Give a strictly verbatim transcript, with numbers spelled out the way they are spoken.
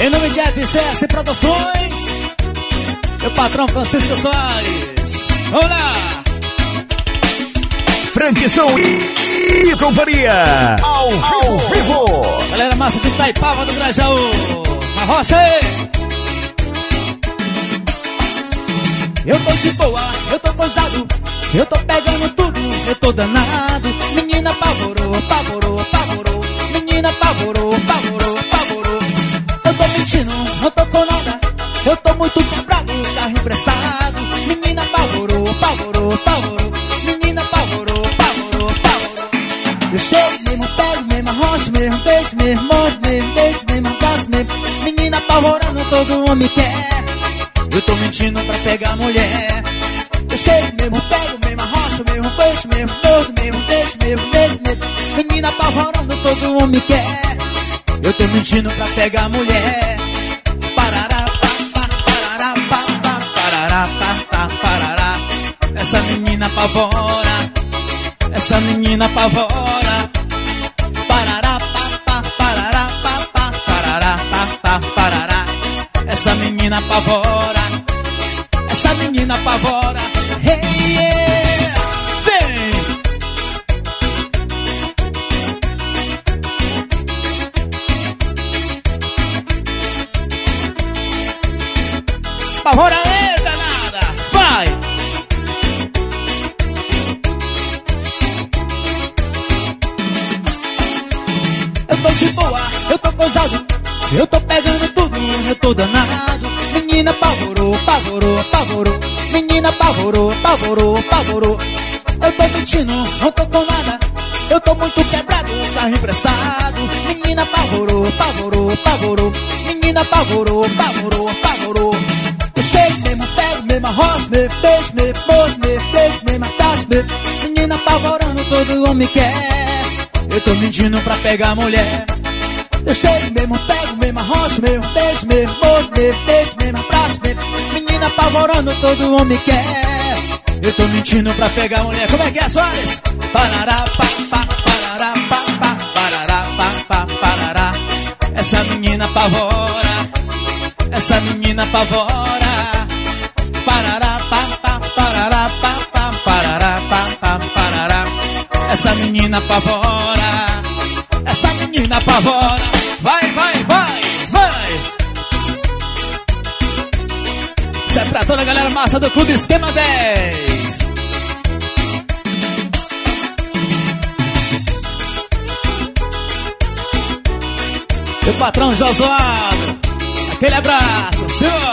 Em nome de F C S Produções, meu patrão Francisco Soares. Vamos lá! Franquison e companhia ao, ao vivo. Galera massa de Itaipava do Grajaú. Na rocha aí. Eu tô de boa, eu tô coisado, eu tô pegando tudo, eu tô danado. Menina apavorou, apavorou, apavorou. Menina apavorou, apavorou, apavorou. Eu tô mentindo, não tô com nada, eu tô muito comprado, carro emprestado. Menina apavorou, apavorou, apavorou. Menina apavorou, apavorou, apavorou. Eu chego mesmo, pego mesmo, arrocho mesmo, beijo mesmo, mordo mesmo, beijo mesmo, abraço mesmo. Menina apavorando, todo homem quer. Eu tô mentindo pra pegar mulher. Eu chego mesmo, pego mesmo, arrocho mesmo, beijo mesmo, mordo mesmo, beijo mesmo, beijo mesmo. Menina apavorando, todo homem quer. Eu tô mentindo pra pegar mulher. Parará, pá, pá, parará, pá, pá, parará, pá, pá, parará. Essa menina apavora, essa menina apavora. Parará, pá, pá, parará, pá, pá, parará, pá, pá, parará. Essa menina apavora, essa menina apavora. Hey, yeah. Vem! Apavora aí, danada! Vai! Eu tô de boa, eu tô coisado, eu tô pegando tudo, eu tô danado. Menina apavorou, apavorou, apavorou. Menina apavorou, apavorou, apavorou. Eu tô mentindo, não tô com nada, eu tô muito quebrado, carro emprestado. Menina apavorou, apavorou, apavorou. Menina apavorou, apavorou, apavorou. Eu chego mesmo, pego mesmo, arrocho mesmo, beijo mesmo, mordo mesmo, beijo mesmo, abraço mesmo. Menina apavorando, todo homem quer. Eu tô mentindo pra pegar mulher. Eu chego mesmo, pego mesmo, arrocho mesmo, beijo mesmo, mordo mesmo, beijo mesmo, abraço mesmo. Menina apavorando, todo homem quer. Eu tô mentindo pra pegar mulher. Como é que é, Soares? Parará, pá, pá, parará, pá, pá, parará, pá, pá, parará. Essa menina apavora, essa menina apavora. Parará, pá, pá, parará, pá, pá, parará, pá, pá, parará. Essa menina apavora, essa menina apavora. Vai, vai, vai, vai. Isso é pra toda a galera massa do Clube Esquema dez. Meu patrão Josuado, aquele abraço, senhor.